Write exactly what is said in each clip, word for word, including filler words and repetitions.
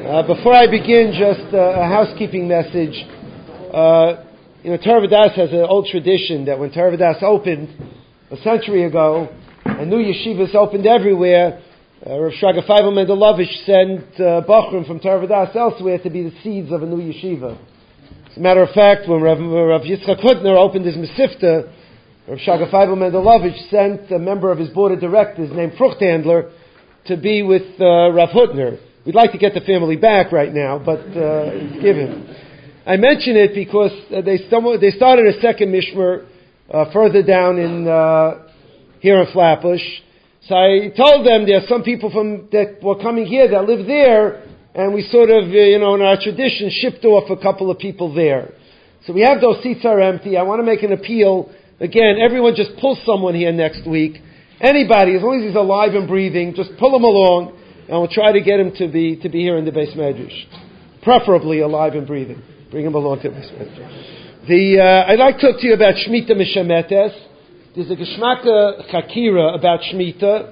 Uh, before I begin, just uh, a housekeeping message. Uh, you know, Torah Vodaas has an old tradition that when Torah Vodaas opened a century ago, and new yeshivas opened everywhere, uh, Rav Shraga Feivel Mendelovich sent uh, Bachrim from Torah Vodaas elsewhere to be the seeds of a new yeshiva. As a matter of fact, when Rav, Rav Yitzchak Hutner opened his Mesivta, Rav Shraga Feivel Mendelovich sent a member of his board of directors named Fruchthandler to be with uh, Rav Hutner. We'd like to get the family back right now, but uh, give him. I mention it because uh, they, stumbled, they started a second mishmer uh, further down in uh, here in Flatbush. So I told them there are some people from that were coming here that live there, and we sort of, uh, you know, in our tradition, shipped off a couple of people there. So we have those seats are empty. I want to make an appeal. Again, everyone just pull someone here next week. Anybody, as long as he's alive and breathing, just pull him along. And we'll try to get him to be to be here in the Beis Medrash, preferably alive and breathing. Bring him along to the Beis Medrash. The uh, I'd like to talk to you about Shemitah Mishametes. There's a Geshmaka Chakira about Shemitah,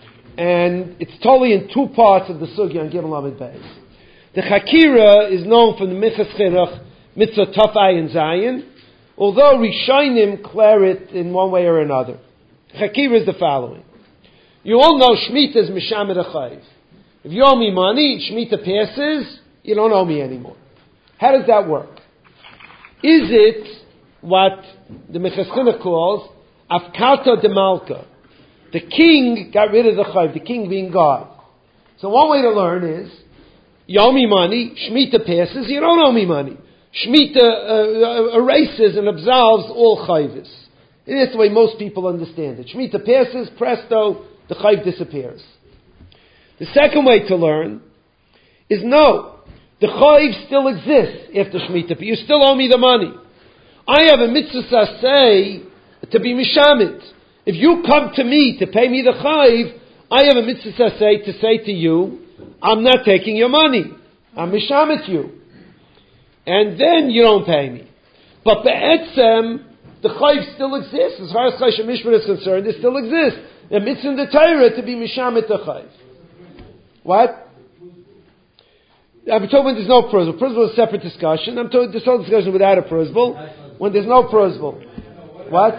and it's totally in two parts of the Sugya on Gimel Lamed Beis. The Chakira is known from the Minchas Chinuch Mitzvah Taf Ayin Zayin, although Rishonim declare it in one way or another. Chakira is the following. You all know Shemitah is Mishamet Achayiv. If you owe me money, Shemitah passes, you don't owe me anymore. How does that work? Is it what the Minchas Chinuch calls Afkata de Malka? The king got rid of the Chayiv, the king being God. So one way to learn is, you owe me money, Shemitah passes, you don't owe me money. Shemitah uh, erases and absolves all Chayivs. That's the way most people understand it. Shemitah passes, presto, the Chayiv disappears. The second way to learn is no, the Chayiv still exists after Shemitah, but you still owe me the money. I have a mitzvah say to be mishamit. If you come to me to pay me the Chayiv, I have a mitzvah say to say to you, I'm not taking your money. I'm mishamit you. And then you don't pay me. But be'etzem, the Chayiv still exists. As far as Chayiv Mishmar is concerned, it still exists. The mitzvah in the Torah to be mishamet the Chayiv. What? I'm talking when there's no prosbul. Prosbul is a separate discussion. I'm talking this whole discussion without a prosbul. When there's no prosbul. What?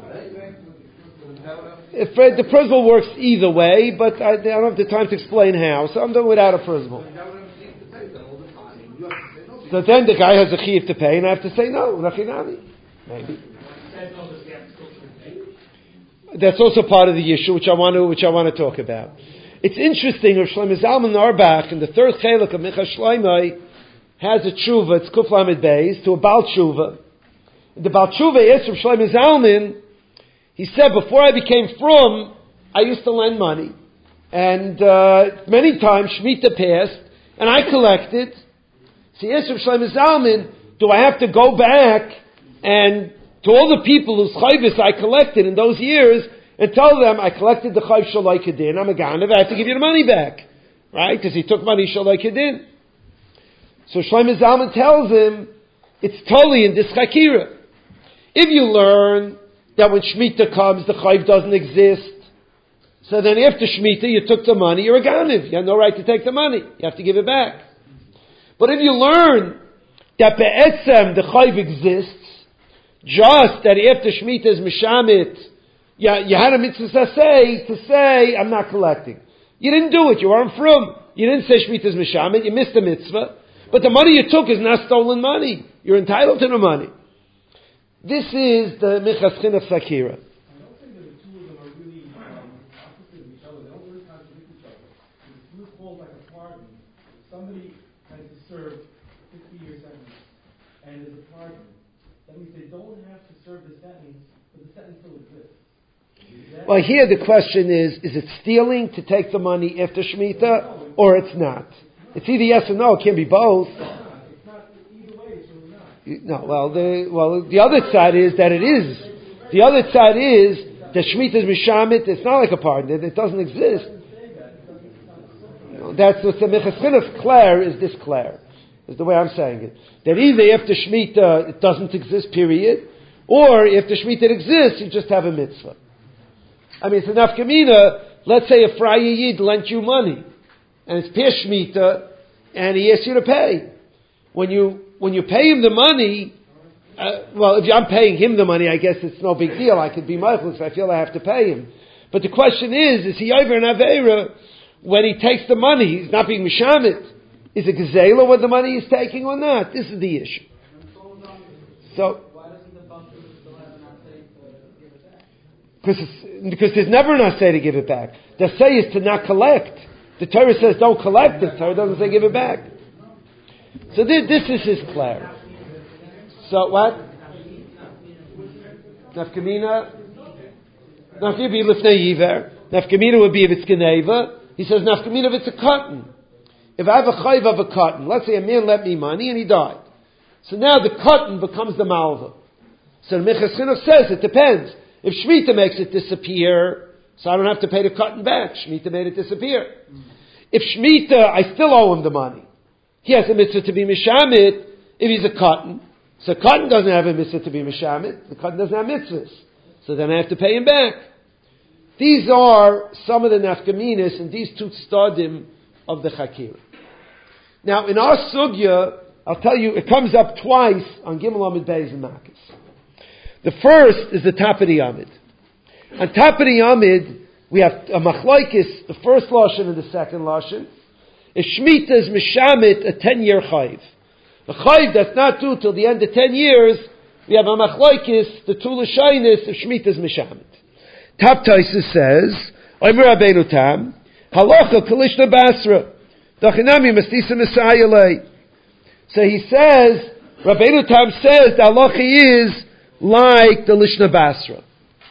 If the prosbul works either way, but I, I don't have the time to explain how, so I'm doing without a prosbul. So then the guy has a chiyuv to pay, and I have to say no, rachinami. Maybe. That's also part of the issue which I want to which I want to talk about. It's interesting. Rav Shlomo Zalman Auerbach in the third chelak of Minchas Shlomo has a tshuva. It's Kuf Lamed Beis to a Baal Tshuva. The Baal Tshuva is Rav Shlomo Zalman. He said, before I became frum, I used to lend money, and uh, many times Shemitah passed, and I collected. So he asked Rav Shlomo Zalman, do I have to go back and to all the people whose chayvus I collected in those years, and tell them I collected the chayv shalai kedin, I'm a ganav, I have to give you the money back, right? Because he took money shalai kedin. So Shlomo Zalman tells him it's totally in this chakira. If you learn that when Shemitah comes the chayv doesn't exist, so then after Shemitah you took the money, you're a ganav, you have no right to take the money, you have to give it back. But if you learn that be'etzem the chayv exists, just that after Shemitah is Mishamit, you, you had a mitzvah say to say, I'm not collecting. You didn't do it, you weren't frum. You didn't say Shemitah is Mishamit, you missed the mitzvah. But the money you took is not stolen money. You're entitled to the money. This is the Minchas Chinuch Sakira. I don't think that the two of them are really um, opposite of each other. They don't really contradict each other. It's what's called like a pardon. If somebody has to serve fifty year sentence, and there's a pardon, that means they don't have to serve the sentence, but the sentence still exists. Well, here the question is, is it stealing to take the money after Shemitah, or it's not? It's either yes or no, it can't be both. It's not, either way, it's really not. No, well, the, well, the other side is that it is. The other side is that Shemitah is Mishamit, it's not like a pardon, it, it doesn't exist. You know, that's what the Minchas Chinuch Claire is this Claire. Is the way I'm saying it. That either after Shemitah it doesn't exist, period, or if the Shemitah exists, you just have a mitzvah. I mean, it's a nafkamina. Let's say a Friar Yid lent you money, and it's Peh Shemitah, and he asks you to pay. When you when you pay him the money, uh, well, if I'm paying him the money, I guess it's no big deal. I could be mindful if I feel I have to pay him. But the question is, is he over an Aveira when he takes the money? He's not being Mishamit. Is it Gezela what the money he's taking or not? This is the issue. So, because because there's never an assay to give it back. The say is to not collect. The Torah says don't collect it. The Torah doesn't say give it back. So this, this is his clarity. So what? Nafkamina. Nafkamina would be lifnei yiver. Nafkamina would be if it's geneva. He says nafkamina if it's a cotton. If I have a chayv of a cotton, let's say a man lent me money and he died. So now the cotton becomes the malva. So the Minchas Chinuch says it depends. If Shemitah makes it disappear, so I don't have to pay the cotton back. Shemitah made it disappear. Mm. If Shemitah, I still owe him the money. He has a mitzvah to be mishamit if he's a cotton. So cotton doesn't have a mitzvah to be mishamit. The cotton doesn't have mitzvahs. So then I have to pay him back. These are some of the nafkaminas and these two stadim of the Chakir. Now in our sugya, I'll tell you, it comes up twice on Gimel Amid Beis and Makis. The first is the top of the Amid. On top of the Amid, we have a machlaikis, the first lashon and the second lashon. If Shemitah is mishamit a ten-year chayv, a chayv that's not due till the end of ten years, we have a machlaikis, the two l'shainis, if Shemitah is mishamit. Top Taisus says, Omer Rabbeinu Tam, halacha kalishna basra, dachinami mastisa misayalei. So he says, Rabbeinu Tam says, the halacha is like the Lishna Basra.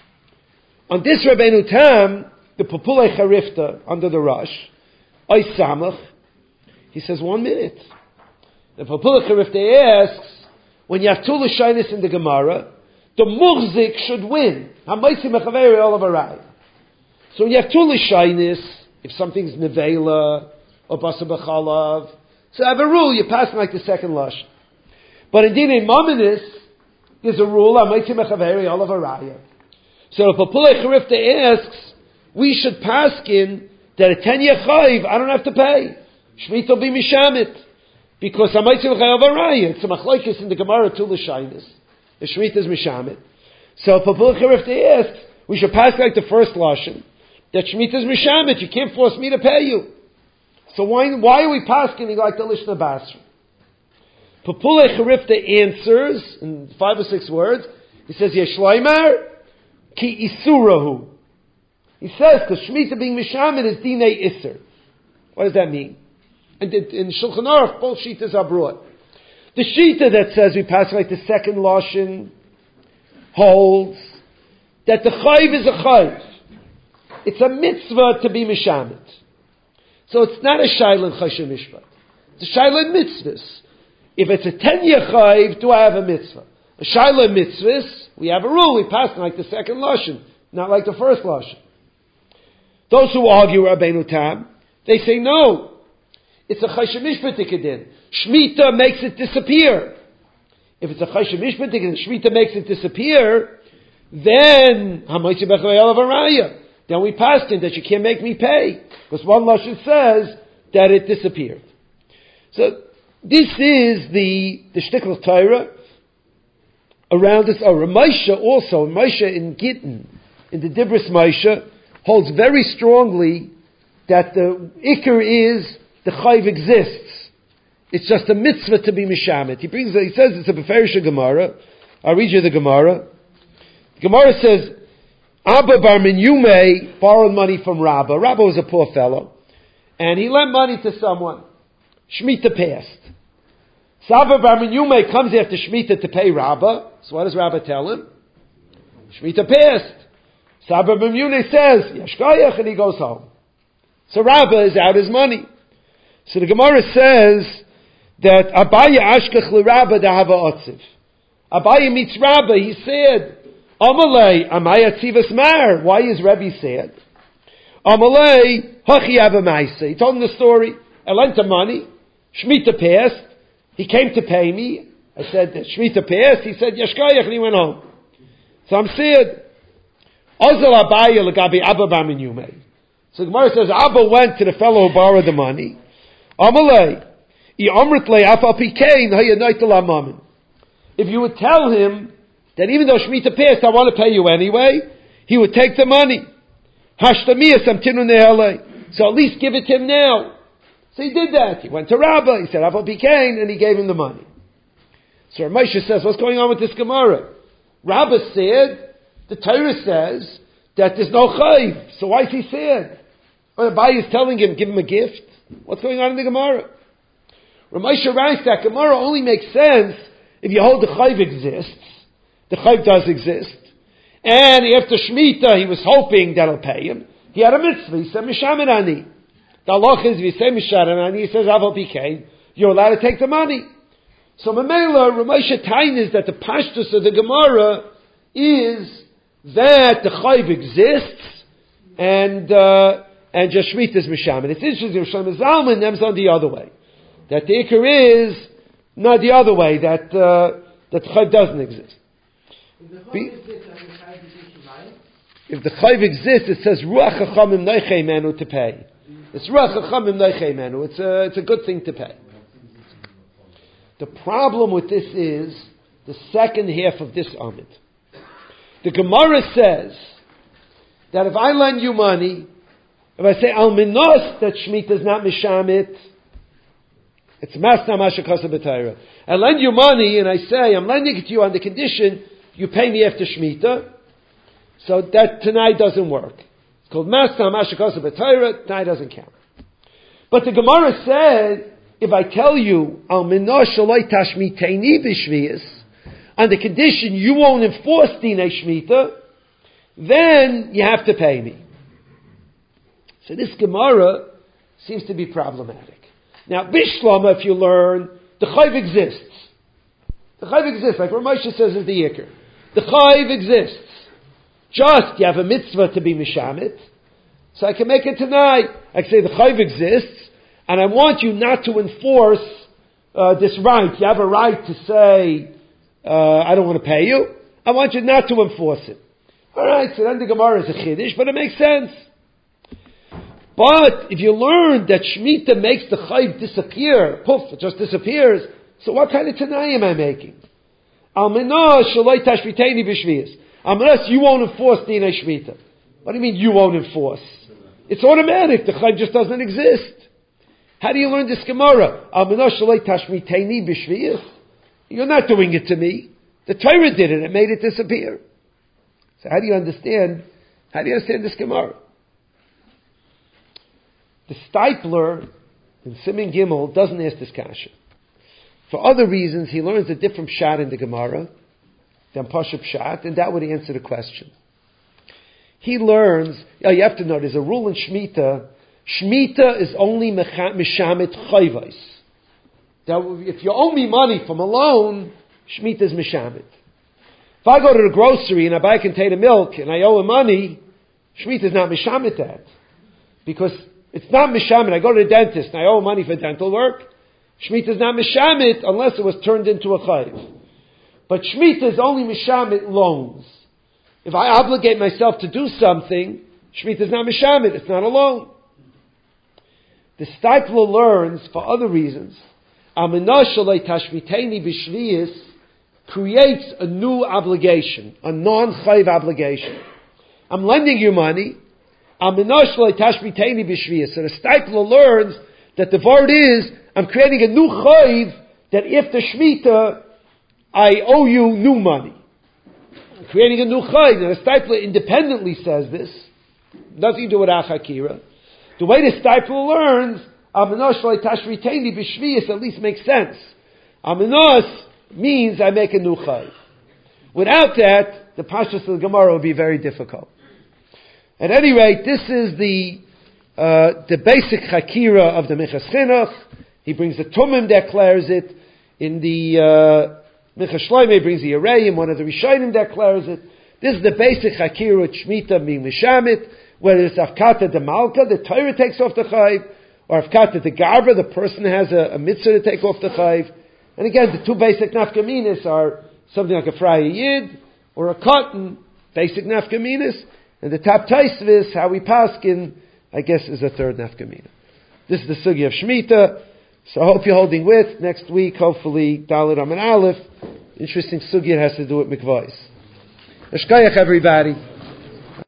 On this Rabbeinu Tam, the Papulei Charifta, under the Rosh, Oy Samach, he says, one minute. The Papulei Charifta asks, when you have two L'shainis in the Gemara, the Muhzik should win. HaMaisi Mechaveri Olav Arai. So when you have two L'shainis, if something's Nevela, or Basa B'chalav, so I have a rule, you pass like the second Lush. But in Dinei Mominis, there's a rule, HaMaisi Mechaveri Olav Araya. So if Papulei Charifta asks, we should paskin that a ten-year chayv, I don't have to pay. Shemitah will be mishamit. Because HaMaisi Mechaveri Olav Araya, it's a machlaikis in the Gemara to l'shainis. The Shemitah is mishamit. So if Papulei Charifta asks, we should pass like the first lashon, that Shemitah is mishamit, you can't force me to pay you. So why, why are we paskin like the Lishna Basra? Papulei Charifta answers in five or six words. He says, Yeshloimar ki isurahu. He says, because Shemitah being mishamit is dinei iser. What does that mean? And in Shulchan Aruch, both shitas are brought. The shita that says we pass like the second lashon holds that the chayv is a chayv. It's a mitzvah to be mishamit. So it's not a shayla chashem mishpat. It's a shayla mitzvahs. If it's a ten-year chayv, do I have a mitzvah? A shayla mitzvahs, we have a rule. We pass like the second lashon, not like the first lashon. Those who argue Rabbeinu Tam, they say no. It's a chashem mishpat tikadin. Shemitah makes it disappear. If it's a chashem mishpat tikadin, Shemitah makes it disappear, then hamaitzi b'chavei olav araya. Then we passed in that you can't make me pay because one lashon says that it disappeared. So. This is the the shtickl of Torah around this. Oh, Ramosha also, Moshe in Gittin, in the Dibris Moshe, holds very strongly that the ikar is the chayv exists. It's just a mitzvah to be mishamit. He brings, he says it's a Beferish Gemara. I'll read you the Gemara. The Gemara says, Abba bar Minyume borrowed money from Rabba. Rabba was a poor fellow, and he lent money to someone. Shemitah passed. Saba bar Minyume comes after Shemitah to pay Rabba. So what does Rabba tell him? Shemitah passed. Saba bar Minyume says, Yashkayach, and he goes home. So Rabba is out his money. So the Gemara says that Abaya ashkach l'Rabba dahava otziv. Abaya meets Rabba, he said, Amalei, amaya tzivas mar. Why is Rebbe sad? Amalei, hachi abba maisa. He told him the story. I lent him money. Shemitah passed. He came to pay me. I said, Shemitah passed. He said, Yashkayach, and he went home. So I'm sad. Ozal Abaya l'gabi Abba bar Minyume. So the Gemara says, Abba went to the fellow who borrowed the money. Amalei, If you would tell him that even though Shemitah passed, I want to pay you anyway, he would take the money. So at least give it to him now. So he did that. He went to Rabbah, he said, Aval Pikain, and he gave him the money. So Moshe says, what's going on with this Gemara? Rabbah said, the Torah says that there's no chayv. So why is he sad? Well, the Abai is telling him, give him a gift. What's going on in the Gemara? Ramosha writes that Gemara only makes sense if you hold the chayv exists. The chayv does exist. And after Shemitah, he was hoping that'll pay him. He had a mitzvah. He said, Mishamin Ani. The halach is, if you say Mishamin Ani, he says, Aval Pikain, you're allowed to take the money. So Mamela, Ramosha Tain is that the pashtus of the Gemara is that the chayv exists and uh, and just Shemitah is Mishamin. It's interesting, Shlomo Zalman names on the other way. That the ikar is not the other way, that uh, that the chayv doesn't exist. Be, if the chayv exists, it says Ruach Chachamim Noichei Menu to pay. It's Ruach Chachamim Noichei Menu. It's a it's a good thing to pay. The problem with this is the second half of this Amid. The Gemara says that if I lend you money, if I say Al Minos that Shemitah is not Mishamit, it's Masna Mashakasa B'Torah. I lend you money and I say I'm lending it to you on the condition you pay me after Shemitah, so that Tanai doesn't work. It's called Masna Mashakasa B'Torah, Tanai doesn't count. But the Gemara said, if I tell you Al Minos Shaloi Tashmiteni B'Shvius, on the condition you won't enforce Dinei Shemitah, then you have to pay me. So this Gemara seems to be problematic. Now, Bishlama, if you learn, the Chayv exists. The Chayv exists, like Ramosha says is the Yikr. The Chayv exists. Just, you have a mitzvah to be Mishamit, so I can make it tonight. I can say the Chayv exists, and I want you not to enforce uh, this right. You have a right to say, uh, I don't want to pay you. I want you not to enforce it. Alright, so then the Gemara is a Chiddush, but it makes sense. But if you learn that Shemitah makes the Chayv disappear, poof, it just disappears, so what kind of Tanai am I making? Unless you won't enforce Dinei Shemitah. What do you mean you won't enforce? It's automatic, the Chayv just doesn't exist. How do you learn this Gemara? You're not doing it to me. The Torah did it, it made it disappear. So how do you understand, how do you understand this Gemara? The Stipler in Siman Gimel doesn't ask this kasha. For other reasons, he learns a different pshat in the Gemara than Pashup Pshat, and that would answer the question. He learns, oh, you have to know, there's a rule in Shemitah, Shemitah is only Mishamit Chayvais. That if you owe me money from a loan, Shemitah is Mishamit. If I go to the grocery and I buy a container of milk and I owe him money, Shemitah is not Mishamit that. Because it's not Mishamit. I go to the dentist and I owe him money for dental work. Shemitah is not Mishamit unless it was turned into a Chayv. But Shemitah is only Mishamit loans. If I obligate myself to do something, Shemitah is not Mishamit. It's not a loan. The Stipler learns, for other reasons, Aminah Shalei Tashmiteni B'Shviyis creates a new obligation, a non-chayv obligation. I'm lending you money. Aminah Shalei Tashmiteni B'Shviyis. So the Stipler learns that the word is, I'm creating a new chayv that if the Shemitah, I owe you new money. I'm creating a new chayv. Now the Stipler independently says this. Nothing to do with Achakira. The way the Stipler learns, Aminos Shalei Tashmiteni B'Shviyis at least makes sense. Aminos means I make a new chayv. Without that, the Pashtus of the Gemara would be very difficult. At any rate, this is the uh, the basic Chakira of the Minchas Chinuch. He brings the Tumim, declares it. In the uh, Minchas Shloimeh brings the Arayim, one of the Rishonim declares it. This is the basic Chakira of Shemitah being Mishamit, whether it's Afkata de Malka, the Torah takes off the chayv, or Afkata de Gabra, the person has a, a mitzvah to take off the chayv. And again, the two basic nafkaminas are something like a Fraya Yid, or a cotton, basic nafkaminas, and the Tap Taisvis, how we paskin, I guess, is a third nafkamina. This is the sugi of Shemitah. So I hope you're holding with. Next week, hopefully, Dalet Amud Aleph. Interesting sugya has to do with mikvahs. Eshkayach, everybody.